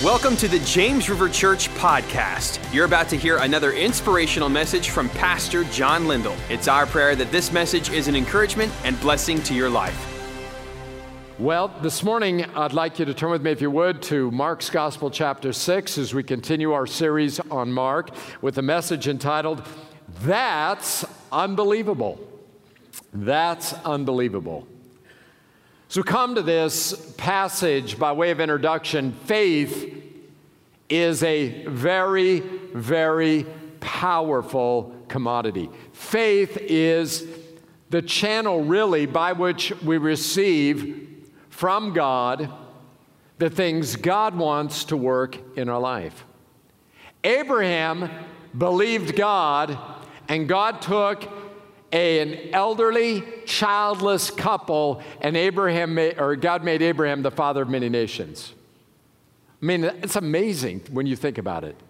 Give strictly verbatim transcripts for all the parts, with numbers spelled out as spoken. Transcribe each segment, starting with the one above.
Welcome to the James River Church podcast. You're about to hear another inspirational message from Pastor John Lindell. It's our prayer that this message is an encouragement and blessing to your life. Well, this morning, I'd like you to turn with me, if you would, to Mark's Gospel, chapter six, as we continue our series on Mark with a message entitled, That's Unbelievable. That's Unbelievable. So come to this passage by way of introduction. Faith is a very, very powerful commodity. Faith is the channel, really, by which we receive from God the things God wants to work in our life. Abraham believed God, and God took an elderly, childless couple, and Abraham made, or God made Abraham the father of many nations. I mean, it's amazing when you think about it.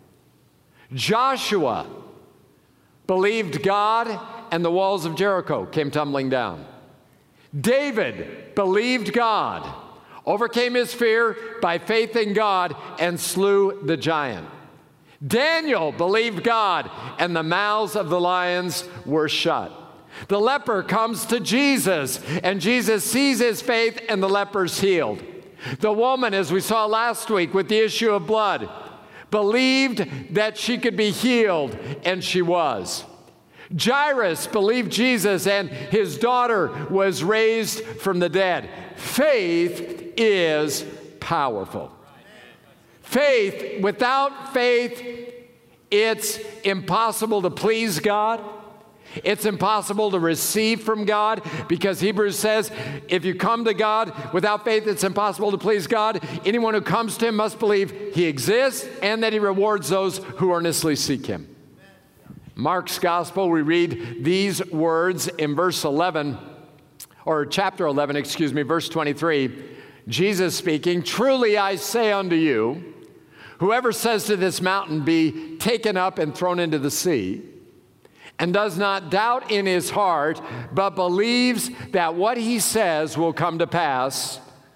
Joshua believed God, and the walls of Jericho came tumbling down. David believed God, overcame his fear by faith in God, and slew the giant. Daniel believed God, and the mouths of the lions were shut. The leper comes to Jesus, and Jesus sees his faith, and the leper's healed. The woman, as we saw last week with the issue of blood, believed that she could be healed, and she was. Jairus believed Jesus, and his daughter was raised from the dead. Faith is powerful. Faith, without faith, it's impossible to please God. It's impossible to receive from God, because Hebrews says if you come to God without faith, it's impossible to please God. Anyone who comes to him must believe he exists and that he rewards those who earnestly seek him. Mark's Gospel, we read these words in verse eleven, or chapter eleven, excuse me, verse twenty-three. Jesus speaking, "Truly I say unto you, whoever says to this mountain, be taken up and thrown into the sea, and does not doubt in his heart, but believes that what he says will come to pass,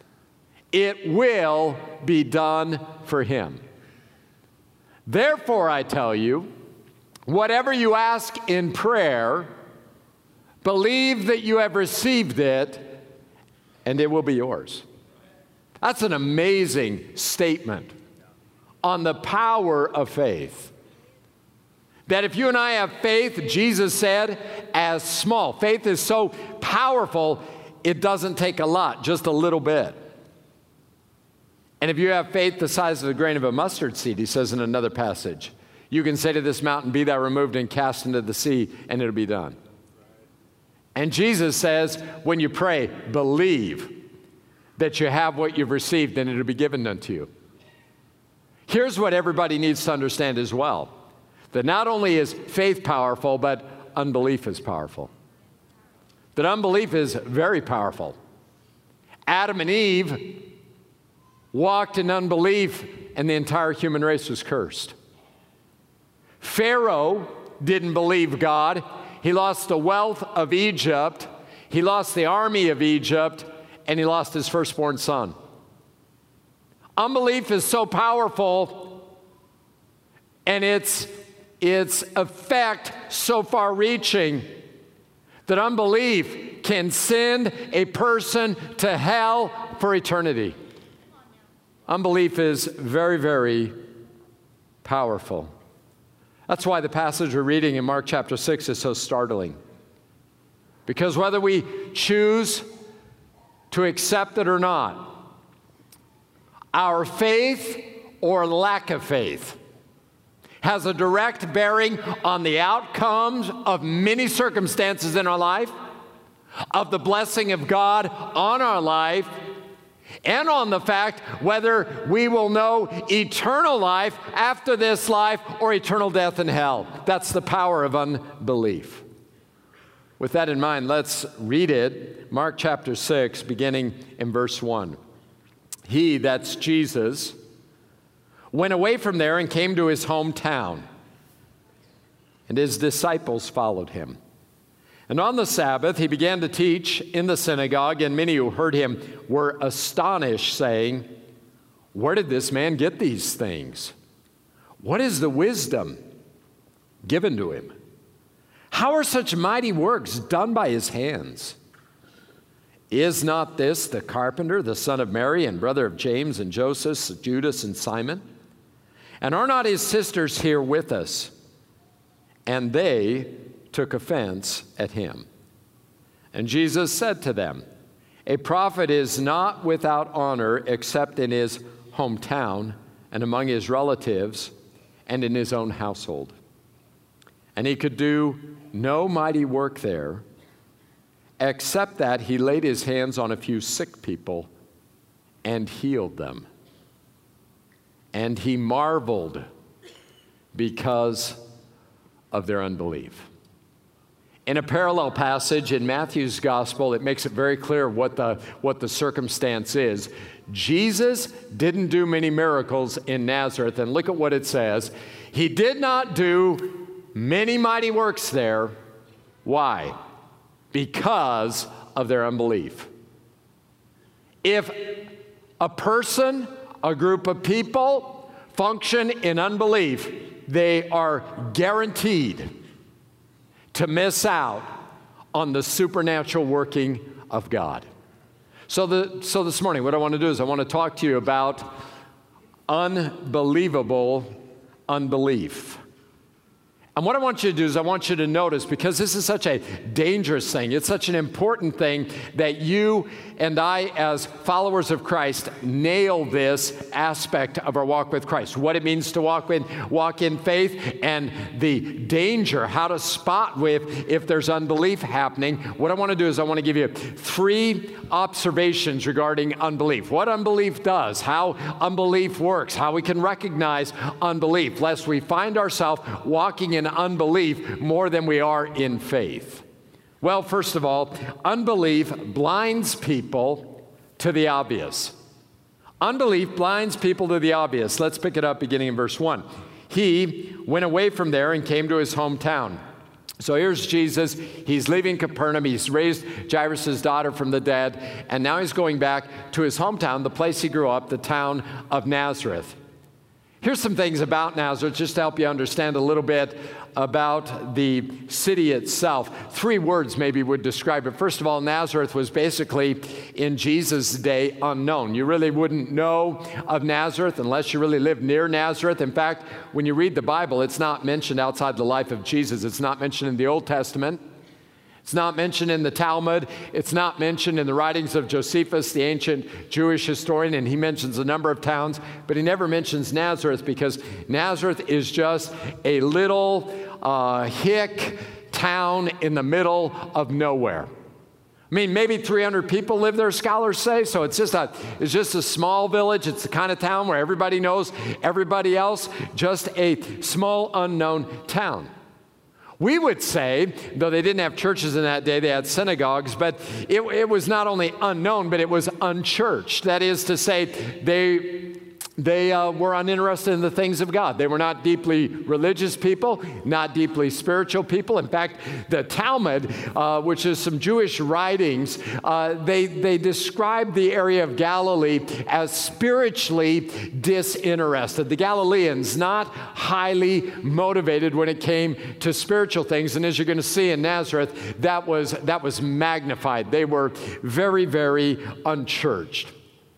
it will be done for him. Therefore, I tell you, whatever you ask in prayer, believe that you have received it, and it will be yours." That's an amazing statement on the power of faith. That if you and I have faith, Jesus said, as small. Faith is so powerful, it doesn't take a lot, just a little bit. And if you have faith the size of the grain of a mustard seed, he says in another passage, you can say to this mountain, be thou removed and cast into the sea, and it'll be done. And Jesus says, when you pray, believe that you have what you've received, and it'll be given unto you. Here's what everybody needs to understand as well. That not only is faith powerful, but unbelief is powerful. That unbelief is very powerful. Adam and Eve walked in unbelief, and the entire human race was cursed. Pharaoh didn't believe God. He lost the wealth of Egypt. He lost the army of Egypt, and he lost his firstborn son. Unbelief is so powerful, and it's its effect so far-reaching that unbelief can send a person to hell for eternity. Unbelief is very, very powerful. That's why the passage we're reading in Mark chapter six is so startling. Because whether we choose to accept it or not, our faith or lack of faith has a direct bearing on the outcomes of many circumstances in our life, of the blessing of God on our life, and on the fact whether we will know eternal life after this life or eternal death in hell. That's the power of unbelief. With that in mind, let's read it, Mark chapter six, beginning in verse one. He, that's Jesus, went away from there and came to his hometown, and his disciples followed him. And on the Sabbath, he began to teach in the synagogue, and many who heard him were astonished, saying, Where did this man get these things? What is the wisdom given to him? How are such mighty works done by his hands? Is not this the carpenter, the son of Mary, and brother of James and Joseph, Judas and Simon? And are not his sisters here with us? And they took offense at him. And Jesus said to them, a prophet is not without honor except in his hometown and among his relatives and in his own household. And he could do no mighty work there, except that he laid his hands on a few sick people and healed them. And he marveled because of their unbelief. In a parallel passage in Matthew's gospel, it makes it very clear what the, what the circumstance is. Jesus didn't do many miracles in Nazareth, and look at what it says. He did not do many mighty works there. Why? Because of their unbelief. If a person, a group of people function in unbelief, they are guaranteed to miss out on the supernatural working of God. So, the, so this morning, what I want to do is I want to talk to you about unbelievable unbelief. And what I want you to do is I want you to notice, because this is such a dangerous thing, it's such an important thing that you and I, as followers of Christ, nail this aspect of our walk with Christ. What it means to walk in, walk in faith, and the danger, how to spot with if there's unbelief happening. What I want to do is I want to give you three observations regarding unbelief. What unbelief does, how unbelief works, how we can recognize unbelief, lest we find ourselves walking in unbelief more than we are in faith. Well, first of all, unbelief blinds people to the obvious. Unbelief blinds people to the obvious. Let's pick it up beginning in verse one. He went away from there and came to his hometown. So here's Jesus. He's leaving Capernaum. He's raised Jairus' daughter from the dead, and now he's going back to his hometown, the place he grew up, the town of Nazareth. Here's some things about Nazareth, just to help you understand a little bit about the city itself. Three words maybe would describe it. First of all, Nazareth was basically, in Jesus' day, unknown. You really wouldn't know of Nazareth unless you really lived near Nazareth. In fact, when you read the Bible, it's not mentioned outside the life of Jesus. It's not mentioned in the Old Testament. It's not mentioned in the Talmud. It's not mentioned in the writings of Josephus, the ancient Jewish historian, and he mentions a number of towns, but he never mentions Nazareth because Nazareth is just a little uh, hick town in the middle of nowhere. I mean, maybe three hundred people live there, scholars say, so it's just a, it's just a small village. It's the kind of town where everybody knows everybody else, just a small unknown town. We would say, though they didn't have churches in that day, they had synagogues, but it, it was not only unknown, but it was unchurched. That is to say, they, they uh, were uninterested in the things of God. They were not deeply religious people, not deeply spiritual people. In fact, the Talmud, uh, which is some Jewish writings, uh, they, they describe the area of Galilee as spiritually disinterested. The Galileans, not highly motivated when it came to spiritual things. And as you're going to see in Nazareth, that was, that was magnified. They were very, very unchurched.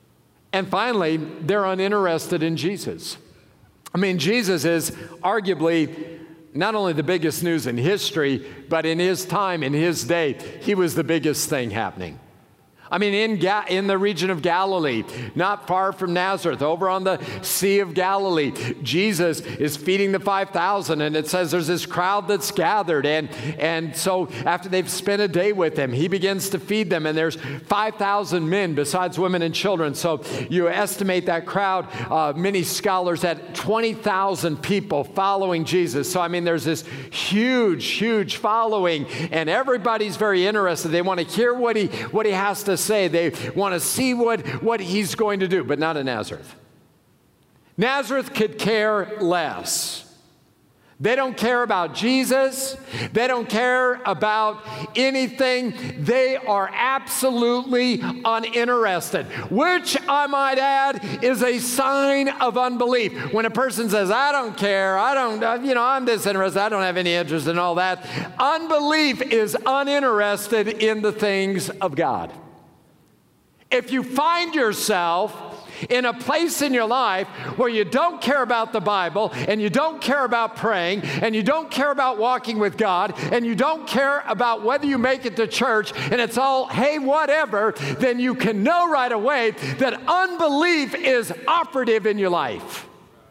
And finally, they're uninterested in Jesus. I mean, Jesus is arguably not only the biggest news in history, but in his time, in his day, he was the biggest thing happening. I mean, in, Ga- in the region of Galilee, not far from Nazareth, over on the Sea of Galilee, Jesus is feeding the five thousand, and it says there's this crowd that's gathered, and, and so after they've spent a day with him, he begins to feed them, and there's five thousand men besides women and children. So you estimate that crowd, uh, many scholars, at twenty thousand people following Jesus. So, I mean, there's this huge, huge following, and everybody's very interested. They want to hear what he, what he has to say. They want to see what, what he's going to do, but not in Nazareth. Nazareth could care less. They don't care about Jesus. They don't care about anything. They are absolutely uninterested, which I might add is a sign of unbelief. When a person says, I don't care, I don't, you know, I'm disinterested, I don't have any interest in all that. Unbelief is uninterested in the things of God. If you find yourself in a place in your life where you don't care about the Bible, and you don't care about praying, and you don't care about walking with God, and you don't care about whether you make it to church, and it's all, hey, whatever, then you can know right away that unbelief is operative in your life.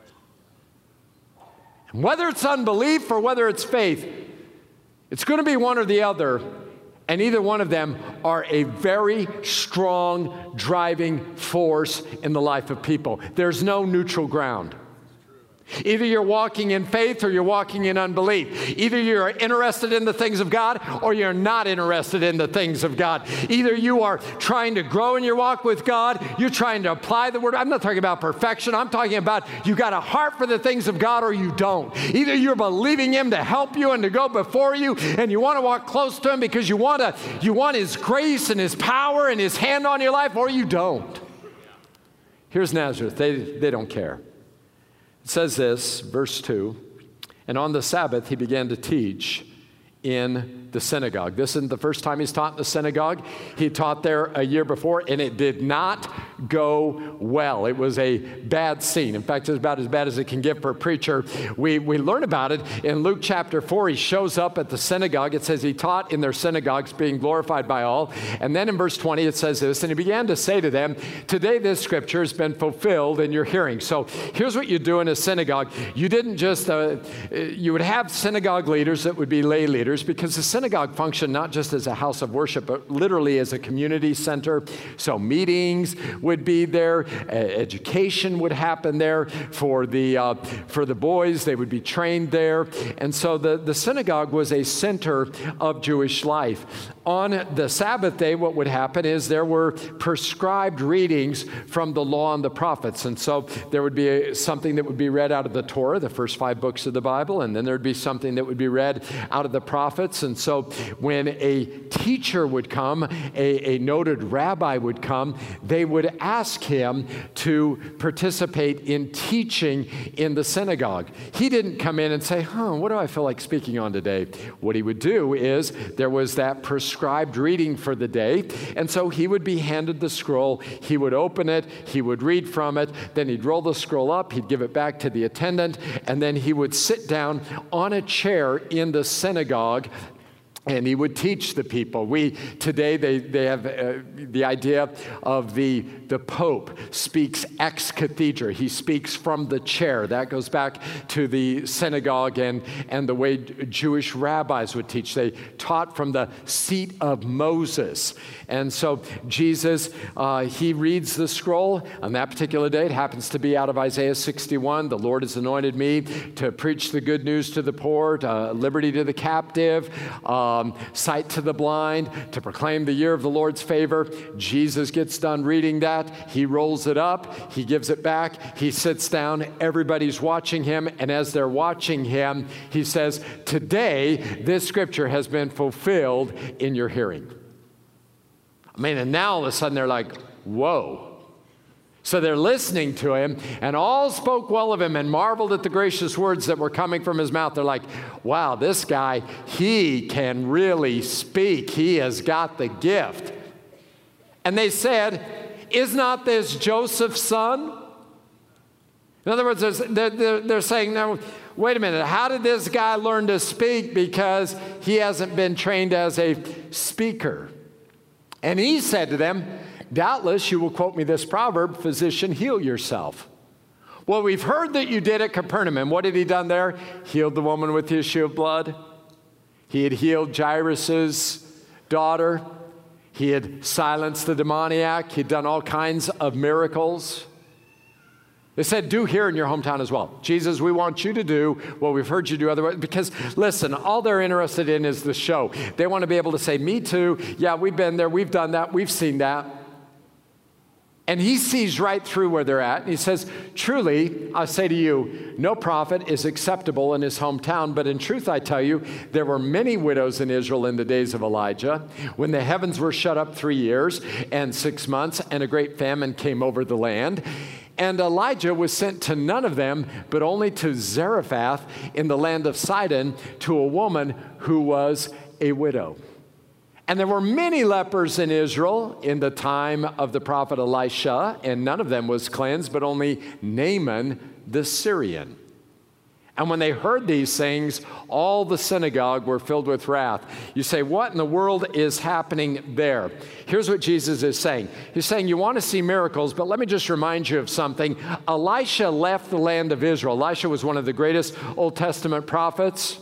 And whether it's unbelief or whether it's faith, it's going to be one or the other. And either one of them are a very strong driving force in the life of people. There's no neutral ground. Either you're walking in faith or you're walking in unbelief. Either you're interested in the things of God or you're not interested in the things of God. Either you are trying to grow in your walk with God, you're trying to apply the Word. I'm not talking about perfection. I'm talking about you got a heart for the things of God or you don't. Either you're believing Him to help you and to go before you, and you want to walk close to Him because you want to, you want His grace and His power and His hand on your life, or you don't. Here's Nazareth. They, they don't care. It says this, verse two, and on the Sabbath he began to teach in the synagogue. This isn't the first time he's taught in the synagogue. He taught there a year before, and it did not go well. It was a bad scene. In fact, it's about as bad as it can get for a preacher. We, we learn about it in Luke chapter four. He shows up at the synagogue. It says he taught in their synagogues, being glorified by all. And then in verse twenty, it says this, and he began to say to them, today this scripture has been fulfilled in your hearing. So here's what you do in a synagogue. You didn't just, uh, you would have synagogue leaders that would be lay leaders, because the synagogue functioned not just as a house of worship, but literally as a community center. So meetings would be there, uh, education would happen there for the uh, for the boys. They would be trained there, and so the the synagogue was a center of Jewish life. On the Sabbath day, what would happen is there were prescribed readings from the law and the prophets, and so there would be a, something that would be read out of the Torah, the first five books of the Bible, and then there would be something that would be read out of the prophets. And so when a teacher would come, a, a noted rabbi would come, they would ask him to participate in teaching in the synagogue. He didn't come in and say, huh, what do I feel like speaking on today? What he would do is there was that prescribed reading for the day, and so he would be handed the scroll. He would open it, he would read from it, then he'd roll the scroll up, he'd give it back to the attendant, and then he would sit down on a chair in the synagogue, and he would teach the people. We, today, they, they have uh, the idea of the, the Pope speaks ex cathedra. He speaks from the chair. That goes back to the synagogue and, and the way Jewish rabbis would teach. They taught from the seat of Moses. And so Jesus, uh, he reads the scroll on that particular day. It happens to be out of Isaiah sixty-one. The Lord has anointed me to preach the good news to the poor, to liberty to the captive, uh, Um, sight to the blind, to proclaim the year of the Lord's favor. Jesus gets done reading that. He rolls it up. He gives it back. He sits down. Everybody's watching him. And as they're watching him, he says, today, this scripture has been fulfilled in your hearing. I mean, and now all of a sudden they're like, whoa. So they're listening to him, and all spoke well of him and marveled at the gracious words that were coming from his mouth. They're like, wow, this guy, he can really speak. He has got the gift. And they said, is not this Joseph's son? In other words, they're, they're, they're saying, no, wait a minute, how did this guy learn to speak? Because he hasn't been trained as a speaker. And he said to them, doubtless you will quote me this proverb, physician, heal yourself. Well, we've heard that you did at Capernaum. And what had he done there? Healed the woman with the issue of blood. He had healed Jairus' daughter. He had silenced the demoniac. He'd done all kinds of miracles. They said, do here in your hometown as well. Jesus, we want you to do what we've heard you do otherwise. Because, listen, all they're interested in is the show. They want to be able to say, me too. Yeah, we've been there. We've done that. We've seen that. And he sees right through where they're at. And he says, truly, I say to you, no prophet is acceptable in his hometown. But in truth, I tell you, there were many widows in Israel in the days of Elijah, when the heavens were shut up three years and six months, and a great famine came over the land. And Elijah was sent to none of them, but only to Zarephath in the land of Sidon, to a woman who was a widow. And there were many lepers in Israel in the time of the prophet Elisha, and none of them was cleansed, but only Naaman the Syrian. And when they heard these things, all the synagogue were filled with wrath. You say, what in the world is happening there? Here's what Jesus is saying. He's saying, you want to see miracles, but let me just remind you of something. Elisha left the land of Israel. Elisha was one of the greatest Old Testament prophets.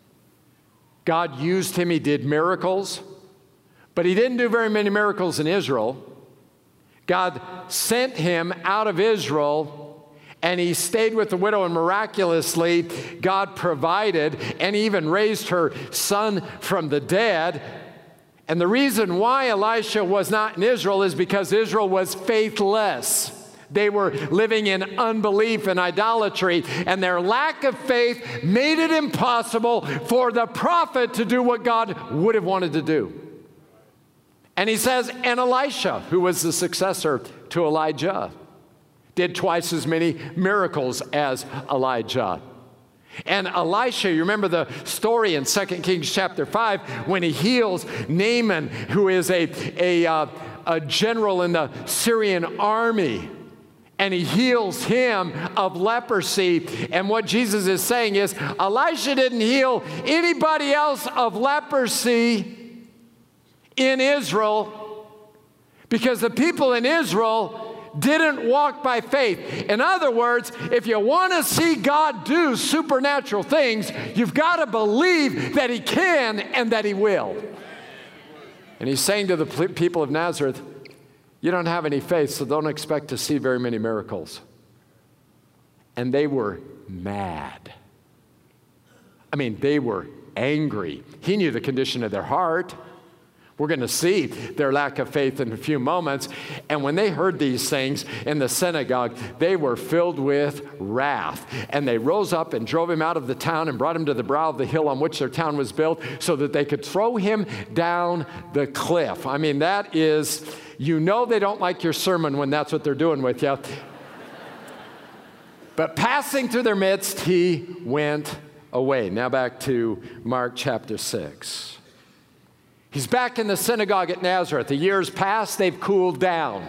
God used him. He did miracles. But he didn't do very many miracles in Israel. God sent him out of Israel, and he stayed with the widow, and miraculously, God provided and even raised her son from the dead. And the reason why Elisha was not in Israel is because Israel was faithless. They were living in unbelief and idolatry, and their lack of faith made it impossible for the prophet to do what God would have wanted to do. And he says, and Elisha, who was the successor to Elijah, did twice as many miracles as Elijah. And Elisha, you remember the story in Second Kings chapter five, when he heals Naaman, who is a, a, uh, a general in the Syrian army. And he heals him of leprosy. And what Jesus is saying is, Elisha didn't heal anybody else of leprosy in Israel, because the people in Israel didn't walk by faith. In other words, if you want to see God do supernatural things, you've got to believe that he can and that he will. And he's saying to the people of Nazareth, you don't have any faith, so don't expect to see very many miracles. And they were mad. I mean, they were angry. He knew the condition of their heart. We're going to see their lack of faith in a few moments. And when they heard these things in the synagogue, they were filled with wrath. And they rose up and drove him out of the town and brought him to the brow of the hill on which their town was built, so that they could throw him down the cliff. I mean, that is, you know they don't like your sermon when that's what they're doing with you. But passing through their midst, he went away. Now back to Mark chapter six. He's back in the synagogue at Nazareth. The years passed, they've cooled down.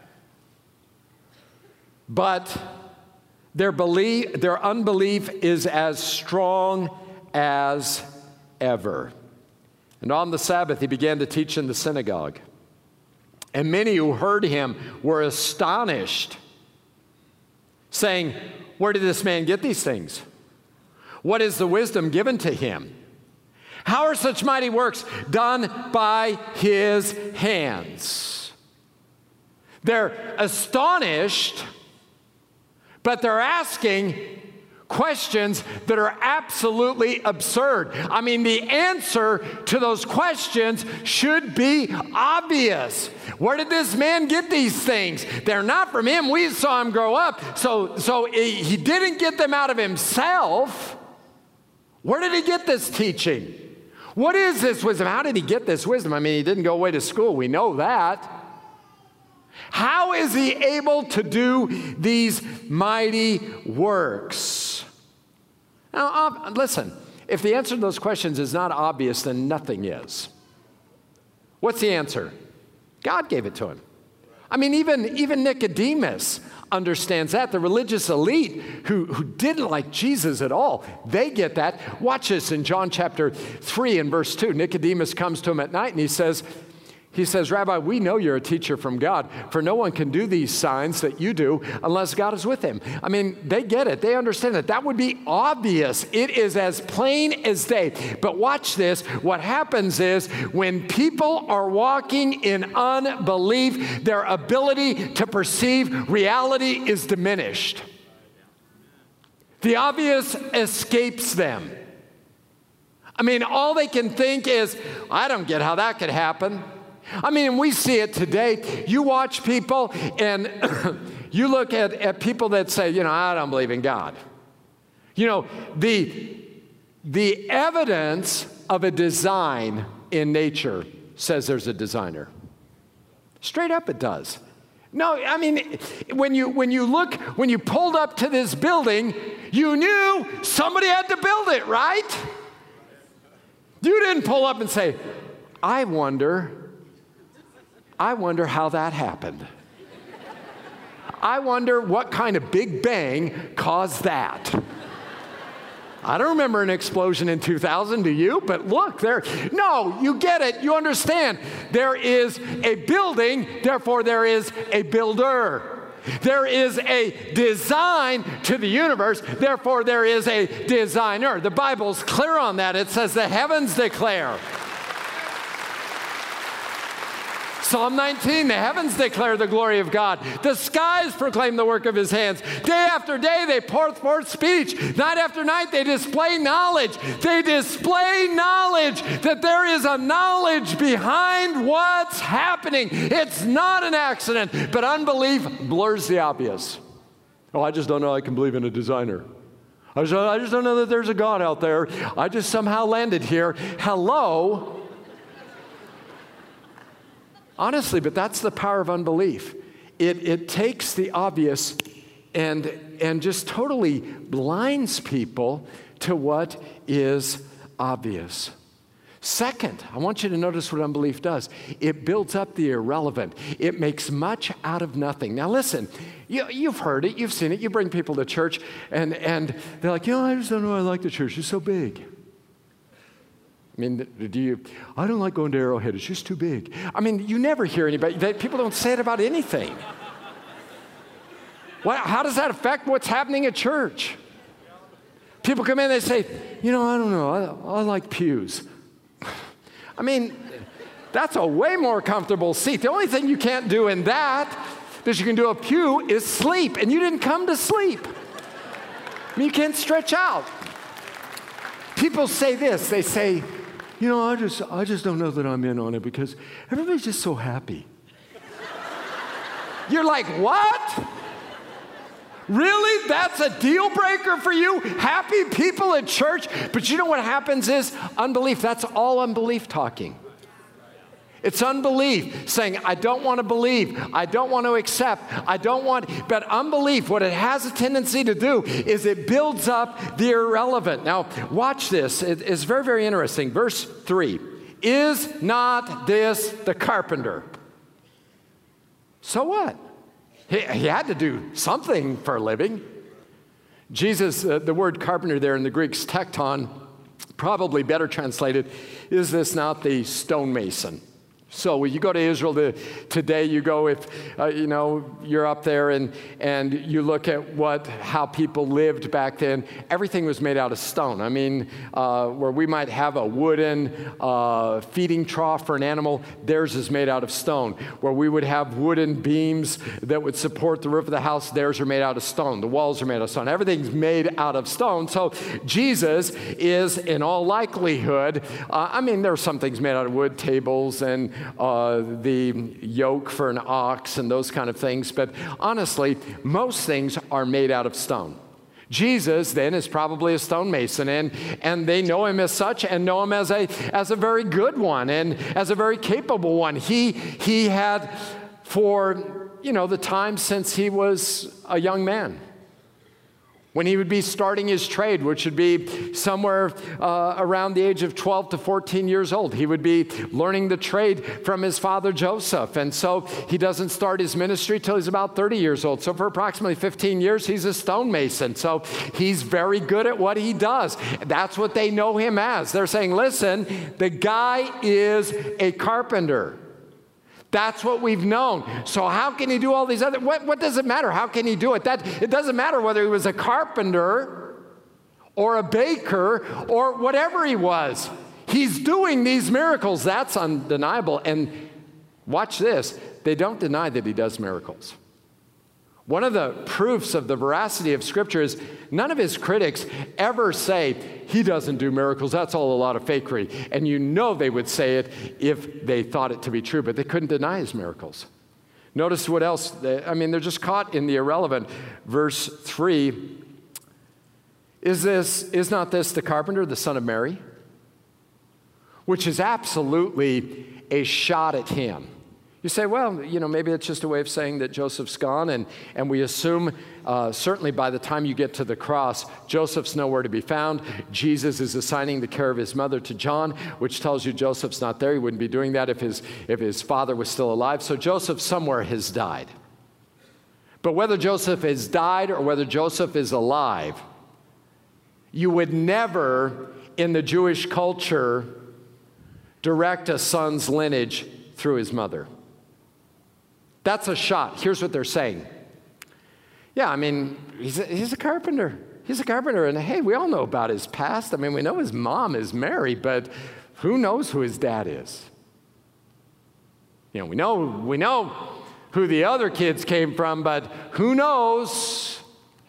But their belief, their unbelief is as strong as ever. And on the Sabbath, he began to teach in the synagogue. And many who heard him were astonished, saying, where did this man get these things? What is the wisdom given to him? How are such mighty works done by his hands? They're astonished, but they're asking questions that are absolutely absurd. I mean, the answer to those questions should be obvious. Where did this man get these things? They're not from him. We saw him grow up. So, so he didn't get them out of himself. Where did he get this teaching? What is this wisdom? How did he get this wisdom? I mean, he didn't go away to school. We know that. How is he able to do these mighty works? Now, listen, if the answer to those questions is not obvious, then nothing is. What's the answer? God gave it to him. I mean, even, even Nicodemus understands that. The religious elite who, who didn't like Jesus at all, they get that. Watch this in John chapter three and verse two. Nicodemus comes to him at night and he says, he says, Rabbi, we know you're a teacher from God, for no one can do these signs that you do unless God is with him. I mean, they get it. They understand it. That would be obvious. It is as plain as day. But watch this. What happens is when people are walking in unbelief, their ability to perceive reality is diminished. The obvious escapes them. I mean, all they can think is, I don't get how that could happen. I mean, we see it today. You watch people and you look at, at people that say, you know, I don't believe in God. You know, the, the evidence of a design in nature says there's a designer. Straight up it does. No, I mean, when you, when you look, when you pulled up to this building, you knew somebody had to build it, right? You didn't pull up and say, I wonder, I wonder how that happened. I wonder what kind of Big Bang caused that. I don't remember an explosion in two thousand, do you? But look, there, no, you get it, you understand. There is a building, therefore there is a builder. There is a design to the universe, therefore there is a designer. The Bible's clear on that. It says the heavens declare. Psalm nineteen, the heavens declare the glory of God. The skies proclaim the work of his hands. Day after day they pour forth speech. Night after night they display knowledge. They display knowledge that there is a knowledge behind what's happening. It's not an accident, but unbelief blurs the obvious. Oh, I just don't know I can believe in a designer. I just, I just don't know that there's a God out there. I just somehow landed here. Hello? Honestly, but that's the power of unbelief. It, it takes the obvious and, and just totally blinds people to what is obvious. Second, I want you to notice what unbelief does. It builds up the irrelevant. It makes much out of nothing. Now listen, you, you've heard it, you've seen it. You bring people to church and, and they're like, you know, I just don't know I like the church. It's so big. I mean, do you, I don't like going to Arrowhead. It's just too big. I mean, you never hear anybody, they, people don't say it about anything. What, how does that affect what's happening at church? People come in, they say, you know, I don't know, I, I like pews. I mean, that's a way more comfortable seat. The only thing you can't do in that, that you can do a pew, is sleep, and you didn't come to sleep. I mean, you can't stretch out. People say this, they say, you know, I just, I just don't know that I'm in on it because everybody's just so happy. You're like, what? Really? That's a deal breaker for you? Happy people at church? But you know what happens is unbelief. That's all unbelief talking. It's unbelief saying, I don't want to believe. I don't want to accept. I don't want, but unbelief, what it has a tendency to do is it builds up the irrelevant. Now, watch this. It, it's very, very interesting. Verse three, is not this the carpenter? So what? He, he had to do something for a living. Jesus, uh, the word carpenter there in the Greek's tekton, probably better translated, is this not the stonemason? So when you go to Israel to, today, you go if, uh, you know, you're up there and, and you look at what, how people lived back then, everything was made out of stone. I mean, uh, where we might have a wooden uh, feeding trough for an animal, theirs is made out of stone. Where we would have wooden beams that would support the roof of the house, theirs are made out of stone. The walls are made of stone. Everything's made out of stone. So Jesus is, in all likelihood, uh, I mean, there are some things made out of wood, tables and Uh, the yoke for an ox and those kind of things. But honestly, most things are made out of stone. Jesus then is probably a stonemason, and, and they know him as such and know him as a, as a very good one and as a very capable one. He, he had for, you know, the time since he was a young man, when he would be starting his trade, which would be somewhere uh, around the age of twelve to fourteen years old. He would be learning the trade from his father Joseph. And so he doesn't start his ministry till he's about thirty years old. So for approximately fifteen years, he's a stonemason. So he's very good at what he does. That's what they know him as. They're saying, listen, the guy is a carpenter. That's what we've known. So how can he do all these other, what, what does it matter? How can he do it? That, it doesn't matter whether he was a carpenter or a baker or whatever he was. He's doing these miracles. That's undeniable. And watch this. They don't deny that he does miracles. One of the proofs of the veracity of Scripture is none of his critics ever say, he doesn't do miracles, that's all a lot of fakery. And you know they would say it if they thought it to be true, but they couldn't deny his miracles. Notice what else, they, I mean, they're just caught in the irrelevant. Verse three, is this, is not this the carpenter, the son of Mary? Which is absolutely a shot at him. You say, well, you know, maybe it's just a way of saying that Joseph's gone, and, and we assume uh, certainly by the time you get to the cross, Joseph's nowhere to be found. Jesus is assigning the care of his mother to John, which tells you Joseph's not there. He wouldn't be doing that if his, if his father was still alive. So Joseph somewhere has died. But whether Joseph has died or whether Joseph is alive, you would never, in the Jewish culture, direct a son's lineage through his mother. That's a shot. Here's what they're saying. Yeah, I mean, he's a, he's a carpenter. He's a carpenter, and hey, we all know about his past. I mean, we know his mom is Mary, but who knows who his dad is? You know, we know, we know who the other kids came from, but who knows?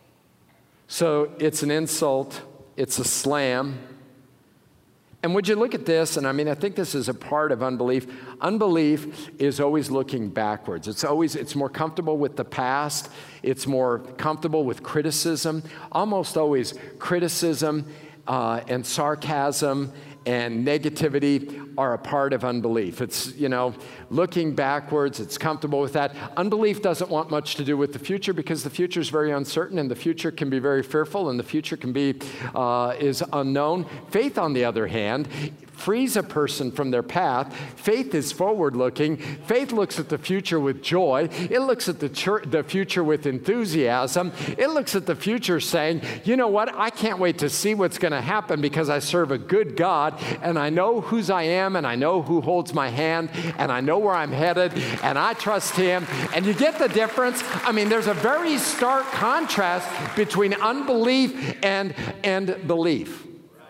So it's an insult. It's a slam. And would you look at this, and I mean, I think this is a part of unbelief. Unbelief is always looking backwards. It's always, it's more comfortable with the past. It's more comfortable with criticism. Almost always criticism uh, and sarcasm and negativity are a part of unbelief. It's, you know, looking backwards, it's comfortable with that. Unbelief doesn't want much to do with the future because the future is very uncertain and the future can be very fearful and the future can be, uh, is unknown. Faith, on the other hand, frees a person from their path. Faith is forward-looking. Faith looks at the future with joy. It looks at the, church, the future with enthusiasm. It looks at the future saying, you know what, I can't wait to see what's going to happen because I serve a good God and I know whose I am and I know who holds my hand and I know where I'm headed and I trust him. And you get the difference? I mean, there's a very stark contrast between unbelief and, and belief.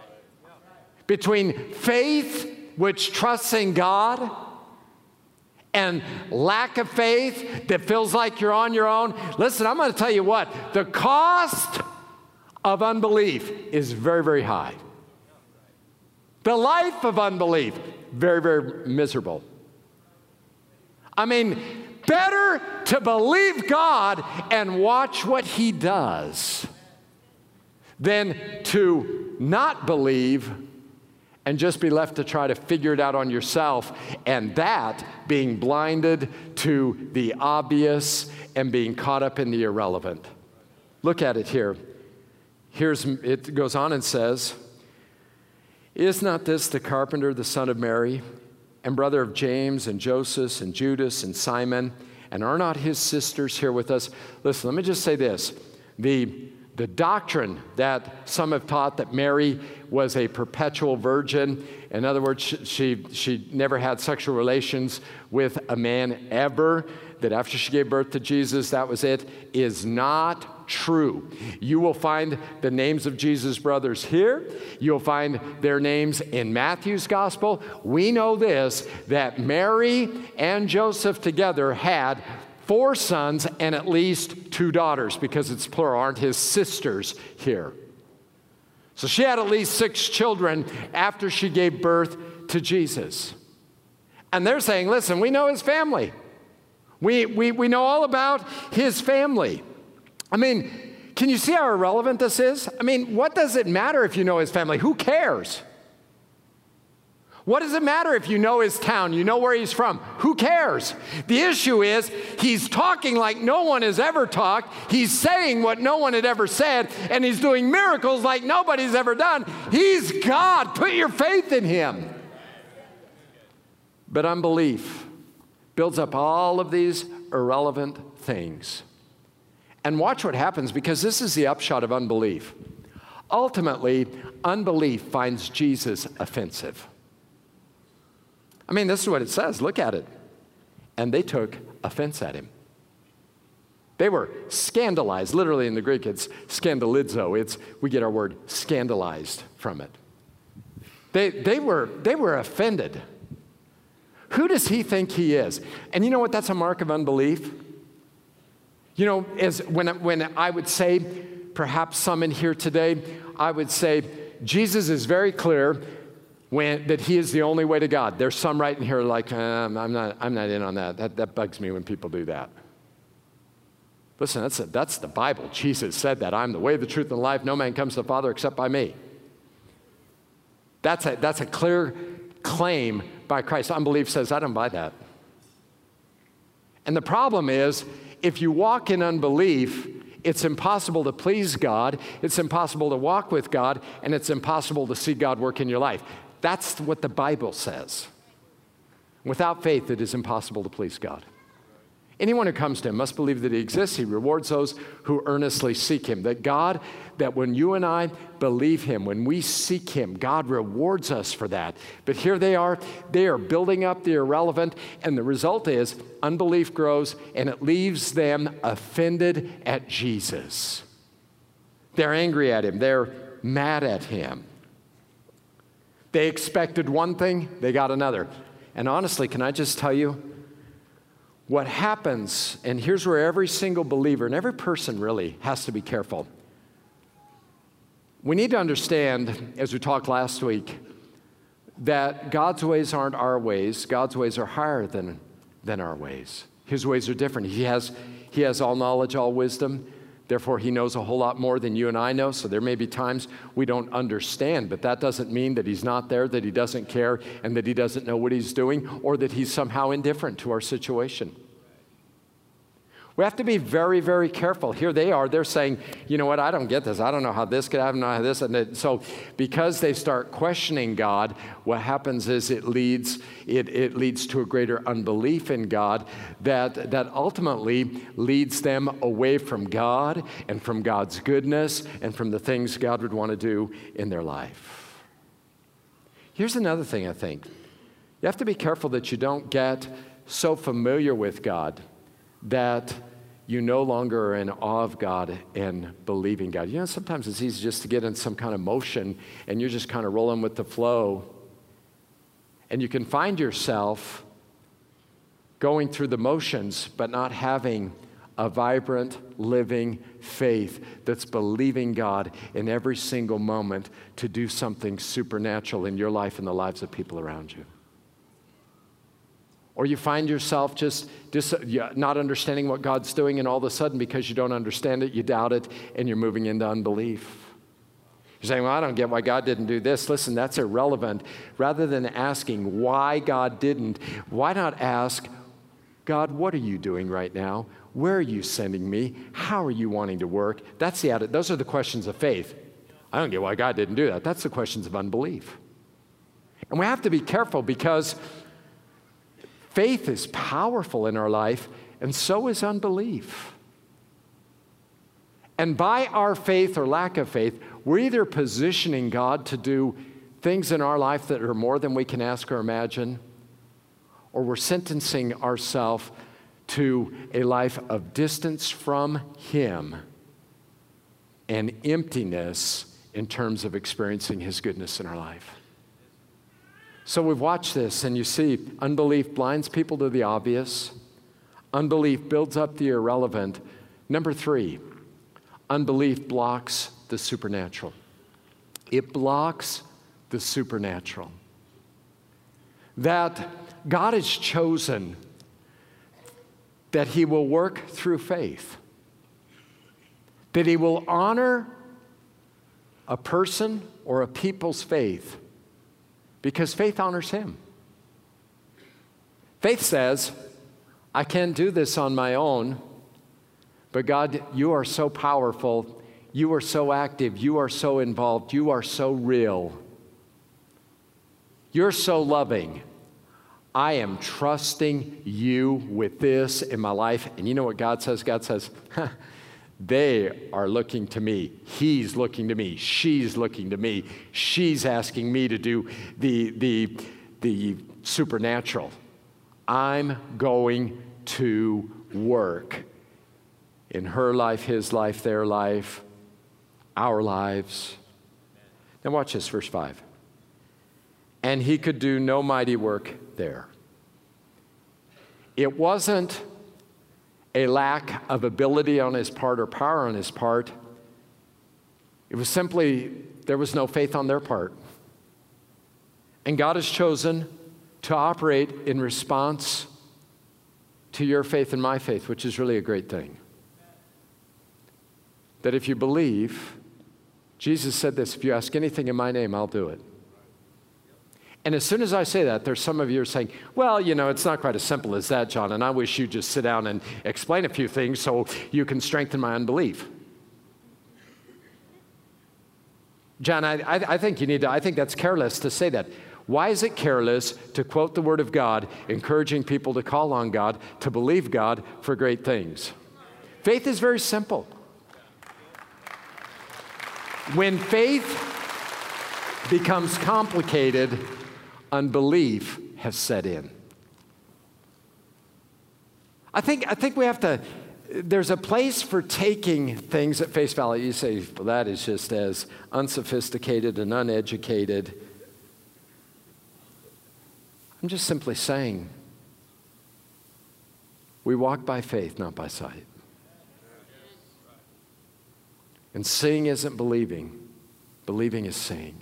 Between faith, which trusts in God, and lack of faith that feels like you're on your own. Listen, I'm going to tell you what, the cost of unbelief is very, very high. The life of unbelief, very, very miserable. I mean, better to believe God and watch what he does than to not believe and just be left to try to figure it out on yourself, and that being blinded to the obvious and being caught up in the irrelevant. Look at it here. Here's, it goes on and says, is not this the carpenter, the son of Mary, and brother of James and Joseph and Judas and Simon, and are not his sisters here with us? Listen, let me just say this. The The doctrine that some have taught that Mary was a perpetual virgin, in other words, she, she never had sexual relations with a man ever, that after she gave birth to Jesus, that was it, is not true. You will find the names of Jesus' brothers here. You'll find their names in Matthew's gospel. We know this, that Mary and Joseph together had four sons and at least two daughters, because it's plural, aren't his sisters here? So she had at least six children after she gave birth to Jesus. And they're saying, listen, we know his family. We, we, we know all about his family. I mean, can you see how irrelevant this is? I mean, what does it matter if you know his family? Who cares? What does it matter if you know his town, you know where he's from? Who cares? The issue is he's talking like no one has ever talked. He's saying what no one had ever said, and he's doing miracles like nobody's ever done. He's God. Put your faith in him. But unbelief builds up all of these irrelevant things. And watch what happens, because this is the upshot of unbelief. Ultimately, unbelief finds Jesus offensive. I mean, this is what it says. Look at it. And they took offense at him. They were scandalized. Literally in the Greek, it's scandalizo. It's, we get our word scandalized from it. They, they, were, they were offended. Who does he think he is? And you know what? That's a mark of unbelief. You know, as when, when I would say, perhaps some in here today, I would say, Jesus is very clear when, that he is the only way to God. There's some right in here like, um, I'm not, I'm not in on that. that. That bugs me when people do that. Listen, that's, a, that's the Bible. Jesus said that. I'm the way, the truth, and the life. No man comes to the Father except by me. That's a, that's a clear claim by Christ. Unbelief says, I don't buy that. And the problem is, if you walk in unbelief, it's impossible to please God, it's impossible to walk with God, and it's impossible to see God work in your life. That's what the Bible says. Without faith, it is impossible to please God. Anyone who comes to him must believe that he exists. He rewards those who earnestly seek him. That God, that when you and I believe him, when we seek him, God rewards us for that. But here they are, they are building up the irrelevant, and the result is unbelief grows, and it leaves them offended at Jesus. They're angry at him. They're mad at him. They expected one thing, they got another. And honestly, can I just tell you, what happens, and here's where every single believer and every person really has to be careful. We need to understand, as we talked last week, that God's ways aren't our ways. God's ways are higher than, than our ways. His ways are different. He has, he has all knowledge, all wisdom. Therefore, he knows a whole lot more than you and I know. So there may be times we don't understand, but that doesn't mean that he's not there, that he doesn't care, and that he doesn't know what he's doing, or that he's somehow indifferent to our situation. We have to be very, very careful. Here they are. They're saying, you know what, I don't get this. I don't know how this could happen. I don't know how this. And it, so because they start questioning God, what happens is it leads, it, it leads to a greater unbelief in God that, that ultimately leads them away from God and from God's goodness and from the things God would want to do in their life. Here's another thing I think. You have to be careful that you don't get so familiar with God that you no longer are in awe of God and believing God. You know, sometimes it's easy just to get in some kind of motion and you're just kind of rolling with the flow. And you can find yourself going through the motions, but not having a vibrant, living faith that's believing God in every single moment to do something supernatural in your life and the lives of people around you. Or you find yourself just dis- not understanding what God's doing, and all of a sudden, because you don't understand it, you doubt it, and you're moving into unbelief. You're saying, well, I don't get why God didn't do this. Listen, that's irrelevant. Rather than asking why God didn't, why not ask, God, what are you doing right now? Where are you sending me? How are you wanting to work? That's the attitude. Those are the questions of faith. I don't get why God didn't do that. That's the questions of unbelief. And we have to be careful because faith is powerful in our life, and so is unbelief. And by our faith or lack of faith, we're either positioning God to do things in our life that are more than we can ask or imagine, or we're sentencing ourselves to a life of distance from Him and emptiness in terms of experiencing His goodness in our life. So we've watched this, and you see, unbelief blinds people to the obvious. Unbelief builds up the irrelevant. Number three, unbelief blocks the supernatural. It blocks the supernatural. That God has chosen that He will work through faith. That He will honor a person or a people's faith because faith honors Him. Faith says, I can't do this on my own, but God, you are so powerful, you are so active, you are so involved, you are so real. You're so loving. I am trusting you with this in my life. And you know what God says? God says, they are looking to me. He's looking to me. She's looking to me. She's asking me to do the, the, the supernatural. I'm going to work in her life, his life, their life, our lives. Now watch this, verse five. And he could do no mighty work there. It wasn't a lack of ability on his part or power on his part. It was simply, there was no faith on their part. And God has chosen to operate in response to your faith and my faith, which is really a great thing. That if you believe, Jesus said this, if you ask anything in my name, I'll do it. And as soon as I say that, there's some of you are saying, well, you know, it's not quite as simple as that, John, and I wish you'd just sit down and explain a few things so you can strengthen my unbelief. John, I, I, I think you need to, I think that's careless to say that. Why is it careless to quote the Word of God, encouraging people to call on God, to believe God for great things? Faith is very simple. When faith becomes complicated, unbelief has set in. I think, I think we have to, there's a place for taking things at face value. You say, well, that is just as unsophisticated and uneducated. I'm just simply saying, we walk by faith, not by sight. And seeing isn't believing. Believing is seeing.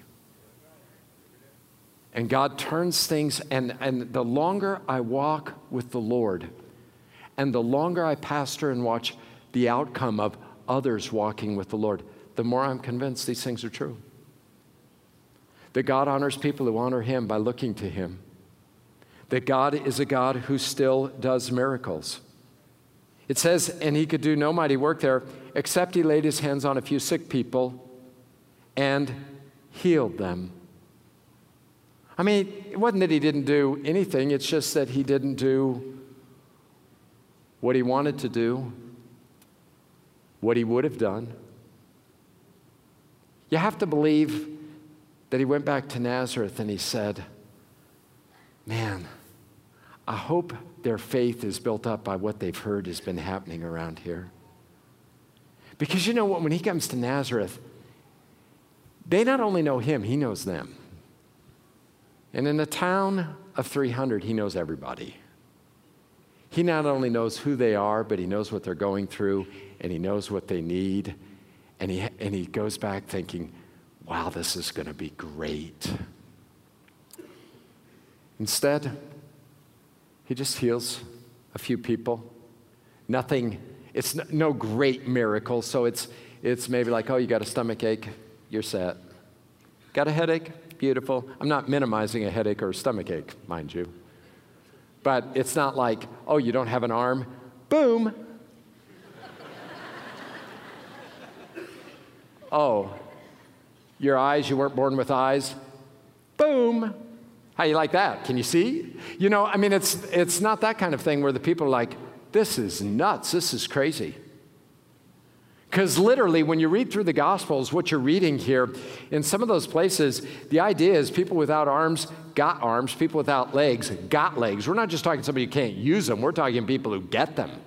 And God turns things, and, and the longer I walk with the Lord, and the longer I pastor and watch the outcome of others walking with the Lord, the more I'm convinced these things are true. That God honors people who honor Him by looking to Him. That God is a God who still does miracles. It says, and He could do no mighty work there, except He laid His hands on a few sick people and healed them. I mean, it wasn't that He didn't do anything, it's just that He didn't do what He wanted to do, what He would have done. You have to believe that He went back to Nazareth and He said, man, I hope their faith is built up by what they've heard has been happening around here. Because you know what, when He comes to Nazareth, they not only know Him, He knows them. And in a town of three hundred, He knows everybody. He not only knows who they are, but He knows what they're going through, and He knows what they need. And He, and he goes back thinking, wow, this is going to be great. Instead, He just heals a few people. Nothing, it's no great miracle, so it's, it's maybe like, oh, you got a stomach ache, you're set. Got a headache? Beautiful. I'm not minimizing a headache or a stomach ache, mind you. But it's not like, oh, you don't have an arm? Boom. Oh, your eyes, you weren't born with eyes? Boom. How you like that? Can you see? You know, I mean, it's, it's not that kind of thing where the people are like, this is nuts, this is crazy. Because literally, when you read through the Gospels, what you're reading here, in some of those places, the idea is people without arms got arms, people without legs got legs. We're not just talking somebody who can't use them, we're talking people who get them.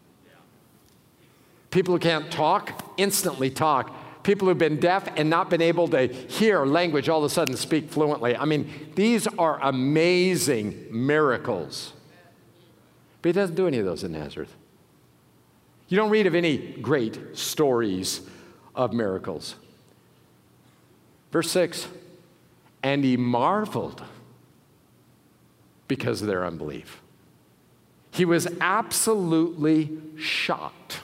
People who can't talk, instantly talk. People who've been deaf and not been able to hear language all of a sudden speak fluently. I mean, these are amazing miracles. But He doesn't do any of those in Nazareth. You don't read of any great stories of miracles. Verse six, and He marveled because of their unbelief. He was absolutely shocked.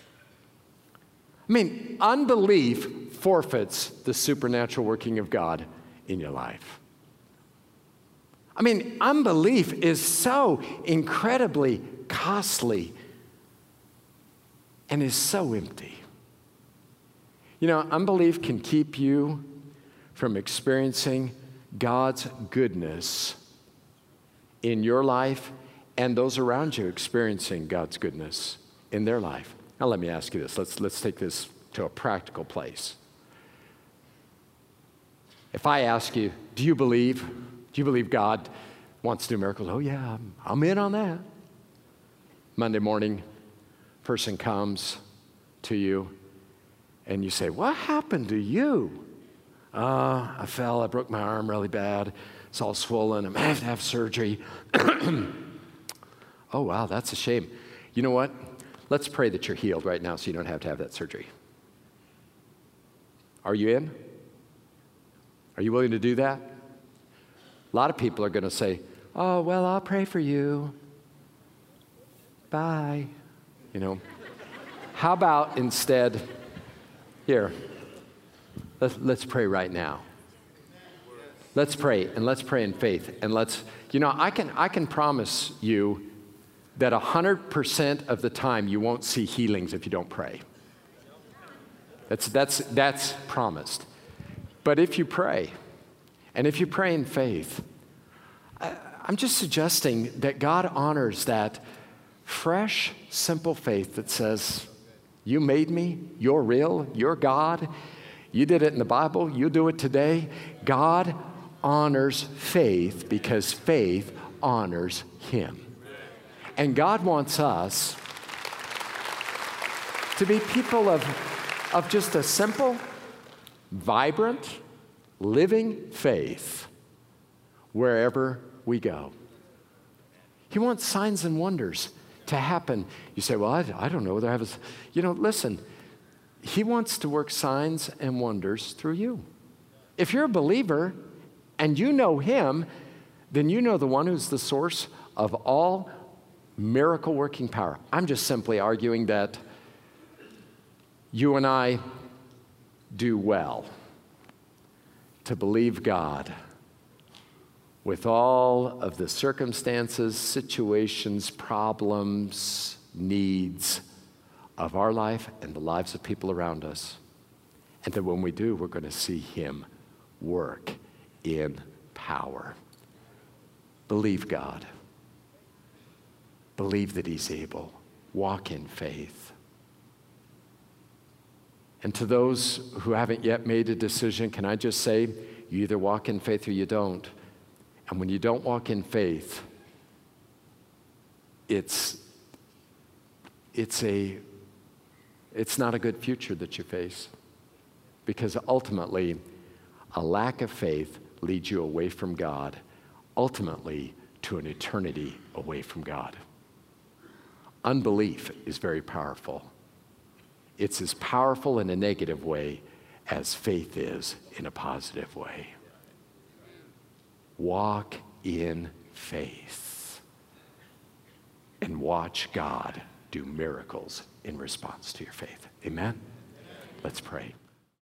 I mean, unbelief forfeits the supernatural working of God in your life. I mean, unbelief is so incredibly costly and is so empty. You know, unbelief can keep you from experiencing God's goodness in your life and those around you experiencing God's goodness in their life. Now let me ask you this. Let's, let's take this to a practical place. If I ask you, do you believe, do you believe God wants to do miracles? Oh yeah, I'm, I'm in on that. Monday morning, person comes to you and you say, what happened to you? Uh, I fell, I broke my arm really bad. It's all swollen, I'm gonna have to have surgery. Oh wow, that's a shame. You know what? Let's pray that you're healed right now so you don't have to have that surgery. Are you in? Are you willing to do that? A lot of people are going to say, oh, well, I'll pray for you. Bye. You know, how about instead, here, let's, let's pray right now. Let's pray, and let's pray in faith. And let's, you know, I can, I can promise you that one hundred percent of the time you won't see healings if you don't pray. That's, that's, that's promised. But if you pray, and if you pray in faith, I, I'm just suggesting that God honors that fresh, simple faith that says, you made me, you're real, you're God, you did it in the Bible, you do it today. God honors faith because faith honors Him. And God wants us to be people of, of just a simple, vibrant, living faith wherever we go. He wants signs and wonders to happen. You say, well, I, I don't know whether I have a... You know, listen, He wants to work signs and wonders through you. If you're a believer and you know Him, then you know the one who's the source of all miracle-working power. I'm just simply arguing that you and I do well to believe God with all of the circumstances, situations, problems, needs of our life and the lives of people around us. And that when we do, we're going to see Him work in power. Believe God. Believe that He's able. Walk in faith. And to those who haven't yet made a decision, can I just say, you either walk in faith or you don't. And when you don't walk in faith, it's, it's, a, it's not a good future that you face. Because ultimately, a lack of faith leads you away from God, ultimately to an eternity away from God. Unbelief is very powerful. It's as powerful in a negative way as faith is in a positive way. Walk in faith and watch God do miracles in response to your faith. Amen? Let's pray.